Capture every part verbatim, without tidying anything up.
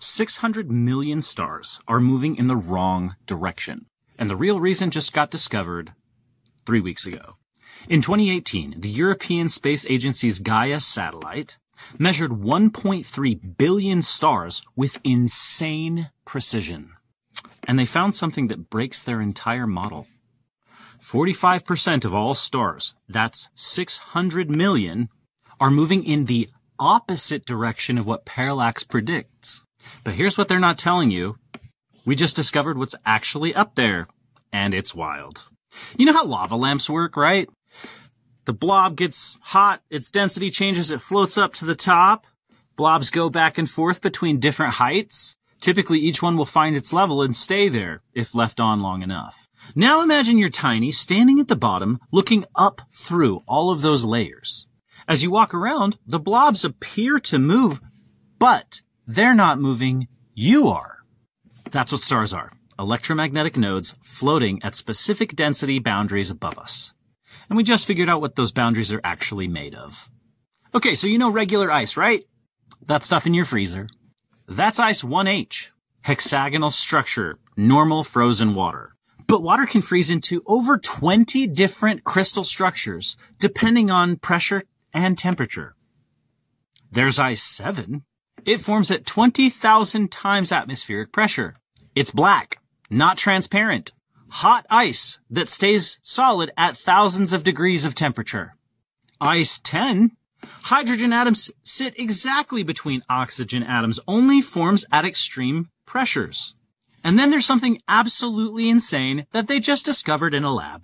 six hundred million stars are moving in the wrong direction. And the real reason just got discovered three weeks ago. In twenty eighteen, the European Space Agency's Gaia satellite measured one point three billion stars with insane precision. And they found something that breaks their entire model. forty-five percent of all stars, that's six hundred million, are moving in the opposite direction of what parallax predicts. But here's what they're not telling you. We just discovered what's actually up there, and it's wild. You know how lava lamps work, right? The blob gets hot, its density changes, it floats up to the top. Blobs go back and forth between different heights. Typically, each one will find its level and stay there if left on long enough. Now imagine you're tiny, standing at the bottom, looking up through all of those layers. As you walk around, the blobs appear to move, but they're not moving, you are. That's what stars are. Electromagnetic nodes floating at specific density boundaries above us. And we just figured out what those boundaries are actually made of. Okay, so you know regular ice, right? That stuff in your freezer. That's ice one H. Hexagonal structure, normal frozen water. But water can freeze into over twenty different crystal structures, depending on pressure and temperature. There's ice seven. It forms at twenty thousand times atmospheric pressure. It's black, not transparent. Hot ice that stays solid at thousands of degrees of temperature. Ice ten. Hydrogen atoms sit exactly between oxygen atoms, only forms at extreme pressures. And then there's something absolutely insane that they just discovered in a lab.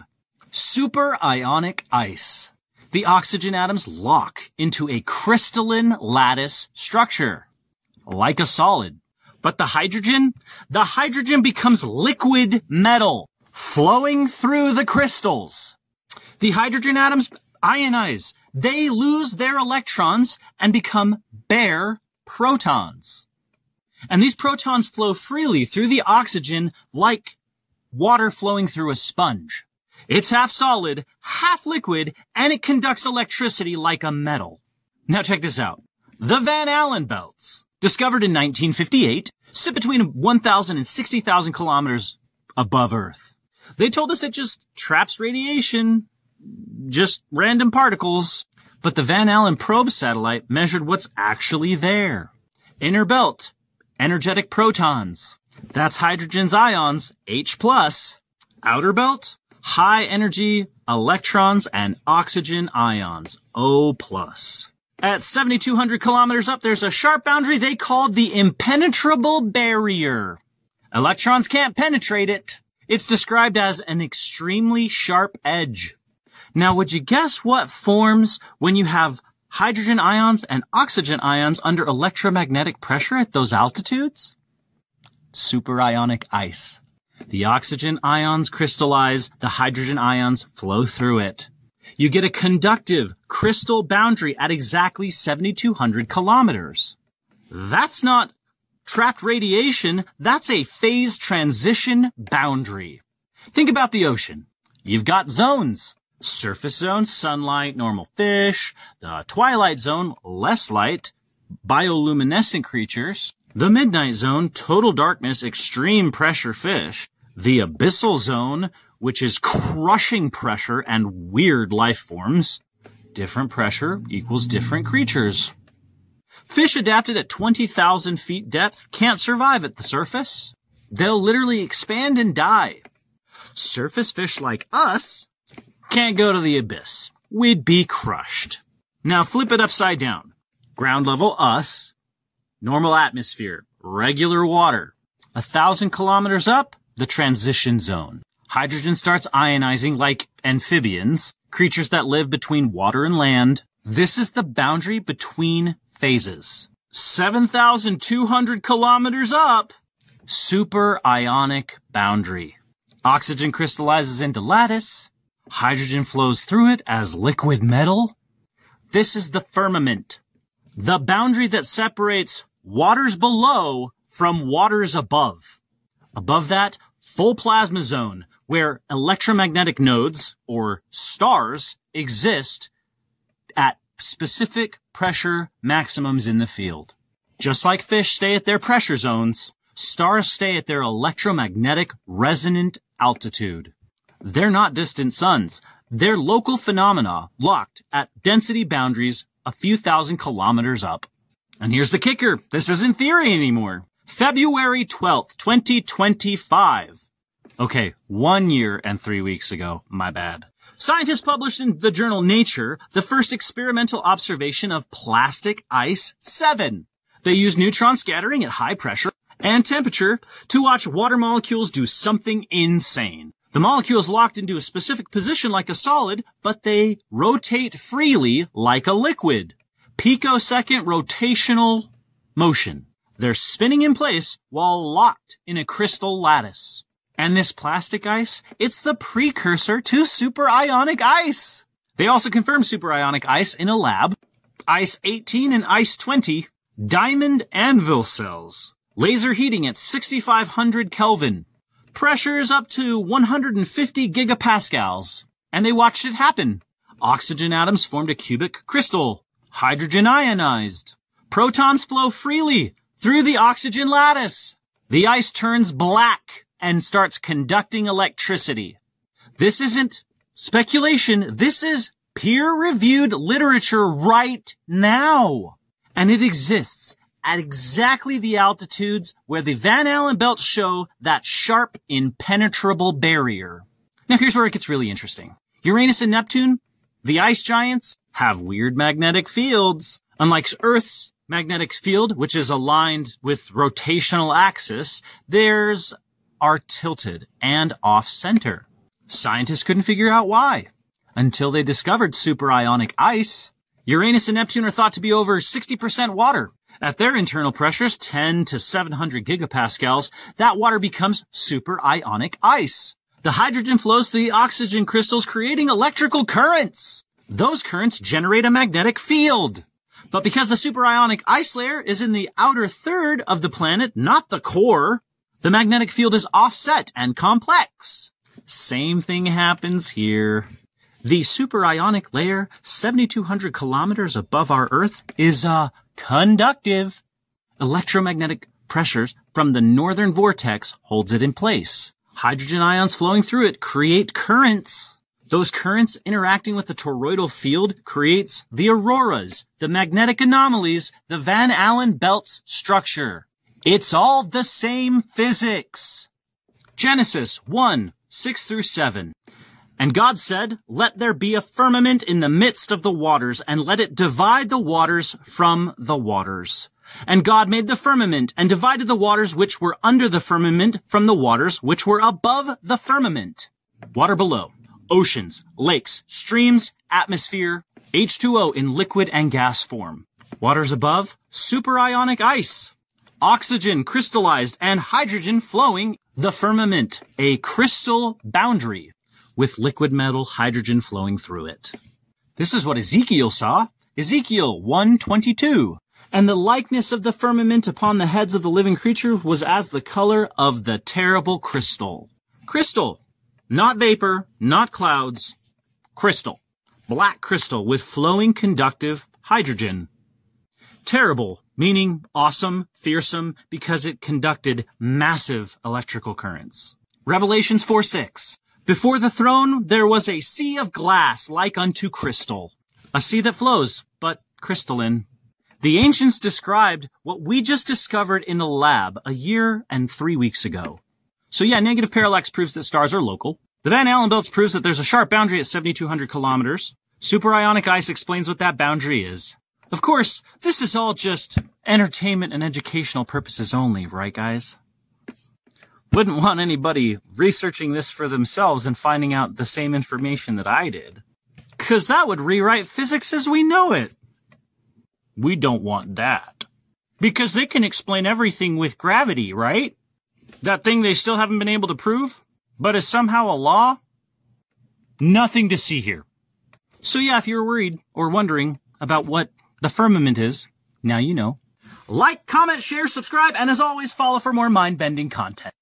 Super-ionic ice. The oxygen atoms lock into a crystalline lattice structure, like a solid. But the hydrogen? The hydrogen becomes liquid metal, flowing through the crystals. The hydrogen atoms ionize. They lose their electrons and become bare protons. And these protons flow freely through the oxygen like water flowing through a sponge. It's half solid, half liquid, and it conducts electricity like a metal. Now check this out. The Van Allen belts, discovered in nineteen fifty-eight, sit between one thousand and sixty thousand kilometers above Earth. They told us it just traps radiation, just random particles. But the Van Allen probe satellite measured what's actually there. Inner belt, energetic protons. That's hydrogen's ions, H plus. Outer belt, high energy electrons and oxygen ions, O plus. At seventy-two hundred kilometers up, there's a sharp boundary they call the impenetrable barrier. Electrons can't penetrate it. It's described as an extremely sharp edge. Now, would you guess what forms when you have hydrogen ions and oxygen ions under electromagnetic pressure at those altitudes? Superionic ice. The oxygen ions crystallize, the hydrogen ions flow through it. You get a conductive crystal boundary at exactly seventy-two hundred kilometers. That's not trapped radiation, that's a phase transition boundary. Think about the ocean. You've got zones. Surface zone, sunlight, normal fish. The twilight zone, less light, bioluminescent creatures. The midnight zone, total darkness, extreme pressure fish. The abyssal zone, which is crushing pressure and weird life forms. Different pressure equals different creatures. Fish adapted at twenty thousand feet depth can't survive at the surface. They'll literally expand and die. Surface fish like us can't go to the abyss. We'd be crushed. Now flip it upside down. Ground level us, normal atmosphere, regular water. A thousand kilometers up, the transition zone. Hydrogen starts ionizing like amphibians, creatures that live between water and land. This is the boundary between phases. seven thousand two hundred kilometers up, super ionic boundary. Oxygen crystallizes into lattice. Hydrogen flows through it as liquid metal. This is the firmament, the boundary that separates waters below from waters above. Above that, full plasma zone, where electromagnetic nodes, or stars, exist at specific pressure maximums in the field. Just like fish stay at their pressure zones, stars stay at their electromagnetic resonant altitude. They're not distant suns. They're local phenomena locked at density boundaries a few thousand kilometers up. And here's the kicker. This isn't theory anymore. February twelfth, twenty twenty-five. Okay, one year and three weeks ago. My bad. Scientists published in the journal Nature the first experimental observation of plastic ice seven. They used neutron scattering at high pressure and temperature to watch water molecules do something insane. The molecule is locked into a specific position like a solid, but they rotate freely like a liquid. Picosecond rotational motion. They're spinning in place while locked in a crystal lattice. And this plastic ice, it's the precursor to superionic ice. They also confirmed superionic ice in a lab. Ice eighteen and Ice twenty, diamond anvil cells. Laser heating at sixty-five hundred Kelvin. Pressures up to one hundred fifty gigapascals. And they watched it happen. Oxygen atoms formed a cubic crystal. Hydrogen ionized. Protons flow freely through the oxygen lattice. The ice turns black and starts conducting electricity. This isn't speculation. This is peer-reviewed literature right now. And it exists at exactly the altitudes where the Van Allen belts show that sharp, impenetrable barrier. Now here's where it gets really interesting. Uranus and Neptune, the ice giants, have weird magnetic fields. Unlike Earth's magnetic field, which is aligned with rotational axis, theirs are tilted and off-center. Scientists couldn't figure out why until they discovered superionic ice. Uranus and Neptune are thought to be over sixty percent water. At their internal pressures, ten to seven hundred gigapascals, that water becomes superionic ice. The hydrogen flows through the oxygen crystals, creating electrical currents. Those currents generate a magnetic field. But because the superionic ice layer is in the outer third of the planet, not the core, the magnetic field is offset and complex. Same thing happens here. The superionic layer, seventy-two hundred kilometers above our Earth, is, uh, conductive. Electromagnetic pressures from the northern vortex holds it in place. Hydrogen ions flowing through it create currents. Those currents interacting with the toroidal field creates the auroras, the magnetic anomalies, the Van Allen belts structure. It's all the same physics. Genesis one, six through seven. And God said, "Let there be a firmament in the midst of the waters, and let it divide the waters from the waters. And God made the firmament, and divided the waters which were under the firmament from the waters which were above the firmament." Water below. Oceans, lakes, streams, atmosphere, H two O in liquid and gas form. Waters above, superionic ice. Oxygen crystallized and hydrogen flowing, the firmament, a crystal boundary with liquid metal hydrogen flowing through it. This is what Ezekiel saw. Ezekiel one twenty-two. And the likeness of the firmament upon the heads of the living creatures was as the color of the terrible crystal. Crystal. Not vapor, not clouds. Crystal. Black crystal with flowing conductive hydrogen. Terrible, meaning awesome, fearsome, because it conducted massive electrical currents. Revelations four six. Before the throne there was a sea of glass like unto crystal. A sea that flows, but crystalline. The ancients described what we just discovered in a lab a year and three weeks ago. So yeah, negative parallax proves that stars are local. The Van Allen belts proves that there's a sharp boundary at seventy-two hundred kilometers. Superionic ice explains what that boundary is. Of course, this is all just entertainment and educational purposes only, right guys? Wouldn't want anybody researching this for themselves and finding out the same information that I did. 'Cause that would rewrite physics as we know it. We don't want that. Because they can explain everything with gravity, right? That thing they still haven't been able to prove, but is somehow a law? Nothing to see here. So yeah, if you're worried or wondering about what the firmament is, now you know. Like, comment, share, subscribe, and as always, follow for more mind-bending content.